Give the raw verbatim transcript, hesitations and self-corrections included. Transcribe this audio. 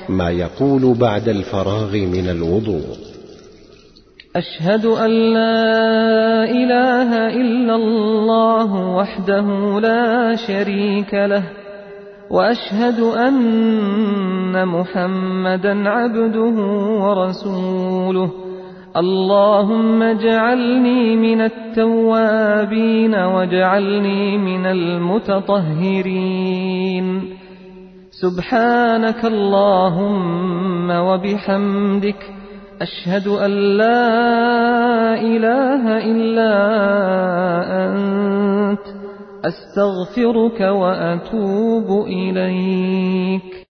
ما يقول بعد الفراغ من الوضوء: أشهد أن لا إله إلا الله وحده لا شريك له، وأشهد أن محمدا عبده ورسوله. اللهم اجعلني من التوابين واجعلني من المتطهرين. سبحانك اللهم وبحمدك، أشهد أن لا إله إلا أنت، أستغفرك وأتوب إليك.